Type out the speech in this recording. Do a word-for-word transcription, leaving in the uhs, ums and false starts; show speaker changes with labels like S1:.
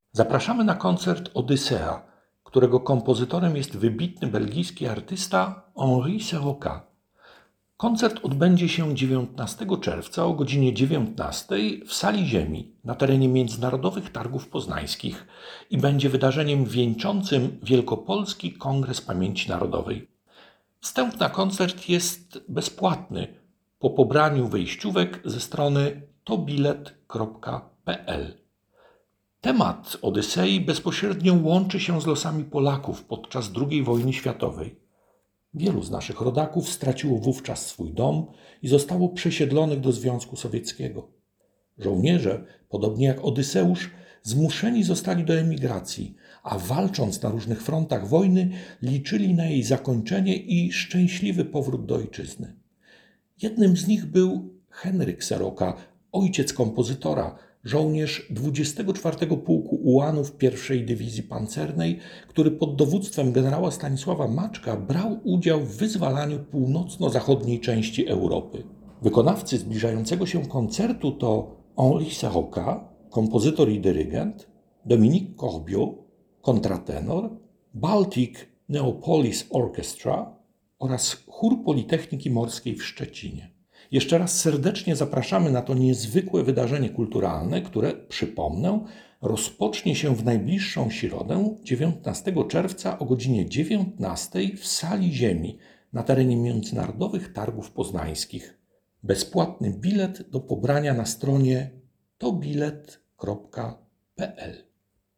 S1: Zapraszamy na koncert Odyssea, którego kompozytorem jest wybitny belgijski artysta Henri Serocca. Koncert odbędzie się dziewiętnastego czerwca o godzinie dziewiętnastej w Sali Ziemi na terenie Międzynarodowych Targów Poznańskich i będzie wydarzeniem wieńczącym Wielkopolski Kongres Pamięci Narodowej. Wstęp na koncert jest bezpłatny po pobraniu wejściówek ze strony tobilet kropka p l. Temat Odysei bezpośrednio łączy się z losami Polaków podczas drugiej wojny światowej. Wielu z naszych rodaków straciło wówczas swój dom i zostało przesiedlonych do Związku Sowieckiego. Żołnierze, podobnie jak Odyseusz, zmuszeni zostali do emigracji, a walcząc na różnych frontach wojny, liczyli na jej zakończenie i szczęśliwy powrót do ojczyzny. Jednym z nich był Henryk Serocca, ojciec kompozytora, żołnierz dwudziestego czwartego Pułku Ułanów pierwszej Dywizji Pancernej, który pod dowództwem generała Stanisława Maczka brał udział w wyzwalaniu północno-zachodniej części Europy. Wykonawcy zbliżającego się koncertu to Henri Serocca, kompozytor i dyrygent, Dominique Corbiot, kontratenor, Baltic Neopolis Orchestra oraz Chór Politechniki Morskiej w Szczecinie. Jeszcze raz serdecznie zapraszamy na to niezwykłe wydarzenie kulturalne, które, przypomnę, rozpocznie się w najbliższą środę, dziewiętnastego czerwca o godzinie dziewiętnastej w Sali Ziemi na terenie Międzynarodowych Targów Poznańskich. Bezpłatny bilet do pobrania na stronie tobilet kropka p l.